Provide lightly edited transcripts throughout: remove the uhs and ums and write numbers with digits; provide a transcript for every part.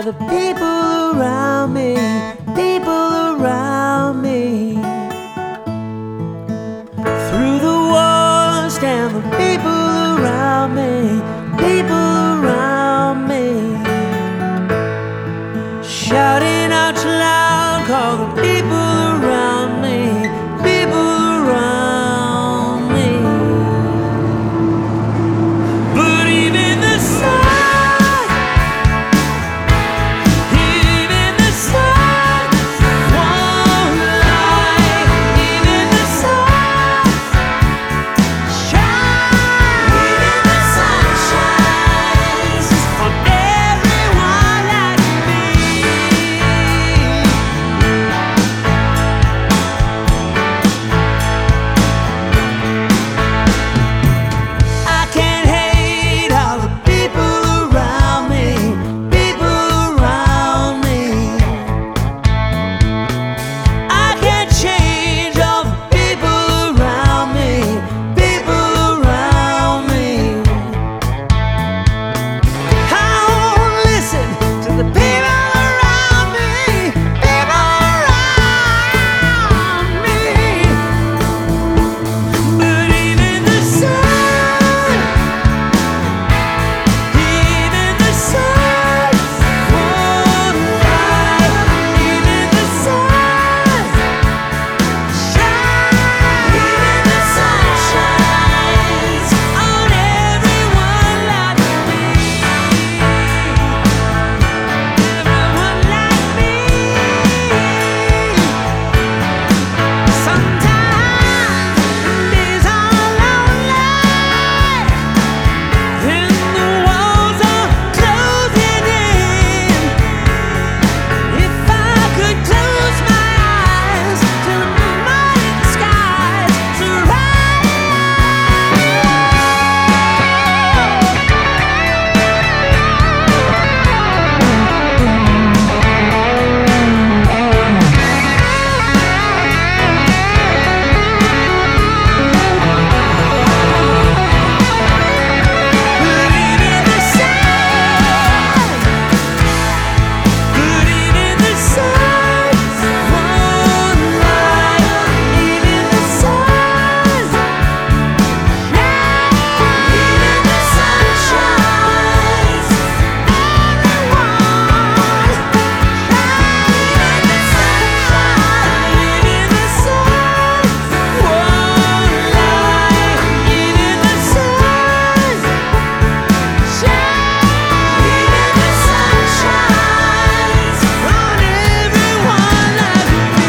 are the people around me, people around me. Through the walls stand the people around me, people around me. Shouting out loud, call the people around me, people around me. But even the sun, even the sun won't lie. Even the sun shines. Even the sun shines on everyone like me. I can't hate all the people around me, people around me. I can't change all the people around me, people around me. I won't listen to the people around me, people around me. But even the sun, even the sun won't lie. Even the sun shines. Even the sun shines on everyone like me. Everyone like me. Sometimes days are lonely and the walls are closing in. If I could close my eyes to the morning skies surround me. But even the sun won't lie. Even the sun, even the sun shines. Everyone, even the sun shines. Even the sun won't lie. Even the sun shines. Even the sun shines on everyone like me.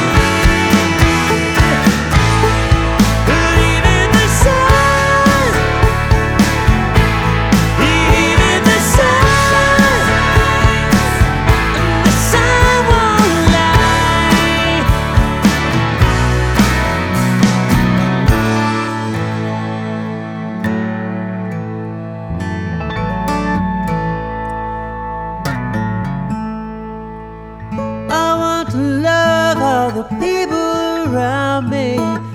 But even the sun, even the sun won't lie. I want to love all the people around me,